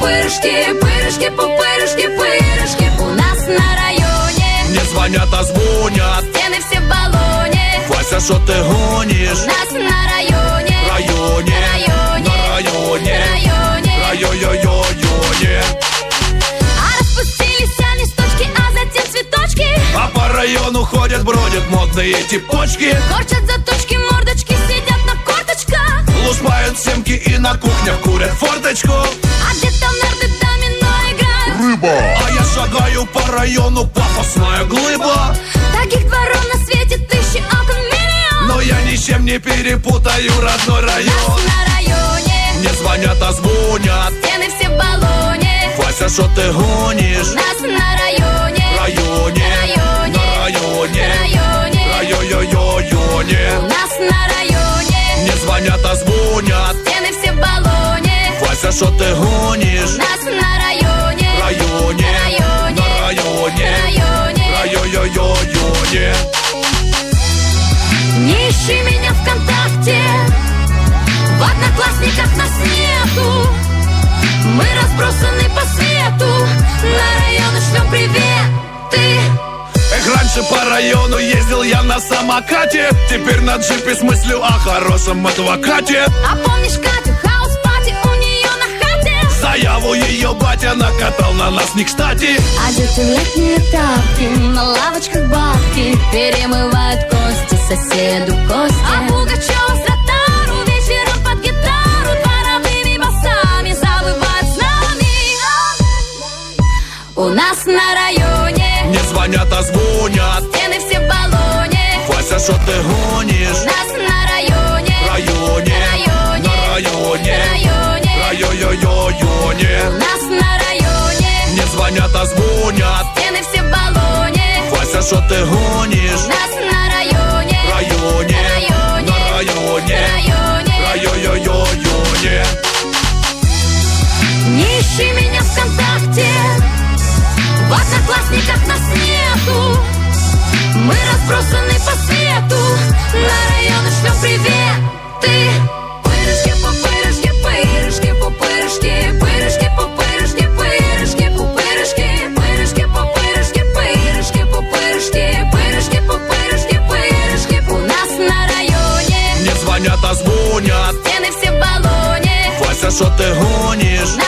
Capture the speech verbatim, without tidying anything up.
пупырышки, пырышки, пупырышки, пырышки. У нас на районе не звонят, а звонят. Стены все в баллоне. Вася, что ты гонишь? У нас на районе, Районе, районе, на районе, районе, районе. А распустились листочки, а затем цветочки. А по району ходят, бродят модные типочки. Корчат заточки, мордочки, сидят на корточках. Лушпают семки и на кухнях курят форточку. А где-то нарды домино играют. Рыба. А я шагаю по району, пафосная глыба. Таких дворов на свете тысячи, окон миллион. Но я ни с чем не перепутаю родной район. Нас на районе не звонят, а звонят. Стены все в баллоне. Вася, что ты гонишь? Нас на районе, Районе, районе, на районе, районе, районе. У нас на районе не звонят, а звонят. Стены все в баллоне. Вася, что ты гонишь? Нас на районе, Районе, районе, на районе, районе, районе. Не ищи меня ВКонтакте, в Одноклассниках нас нету. Мы разбросаны по свету, на районы шлем приветы. Эх, раньше по району ездил я на самокате. Теперь на джипе с мыслью о хорошем адвокате. А помнишь Катю, хаус-пати у нее на хате? Заяву ее батя накатал на нас не кстати. Одеты в летние тапки, на лавочках бабки перемывают кости соседу Косте. А Пугачева с Ротару вечером под гитару дворовыми басами завывают с нами. У нас на районе не звонят, а звонят. Стены все в баллоне. Вася, что ты гонишь? Нас на районе, Районе, районе, на районе, районе, районе. У нас на районе не звонят, а звонят. Стены все в баллоне. Вася, что ты гонишь? Нас на районе, Районе, районе, на районе, районе, районе. Не ищи меня ВКонтакте, в Одноклассниках нас нету. Мы разбросаны по свету, на районы шлем приветы. Пырышки, пупырышки, пырышки, пупырышки, пырышки, пупырышки, пырышки, пупырышки, пырышки, пупырышки, пырышки, пупырышки, пырышки, пупырышки, пырышки. У нас на районе не звонят, а звонят. Стены все в баллоне. Вася, что ты гонишь?